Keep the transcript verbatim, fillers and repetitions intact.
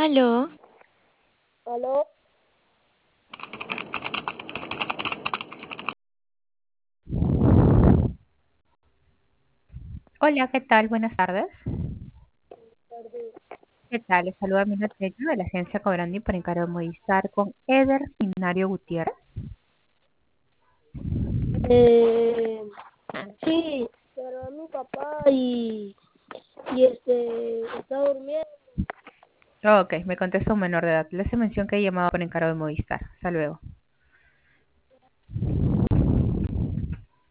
Aló, Aló, Hola, ¿qué tal? Buenas tardes. tarde. ¿Qué tal? Les saluda Mina Tello de la agencia Cobrandi por encargo de Movistar con Eder Minario Gutiérrez. Eh, sí, pero mi papá y, y este está durmiendo. Ok, me contesta un menor de edad. Les he mencionado que he llamado por encargo de Movistar. Hasta luego.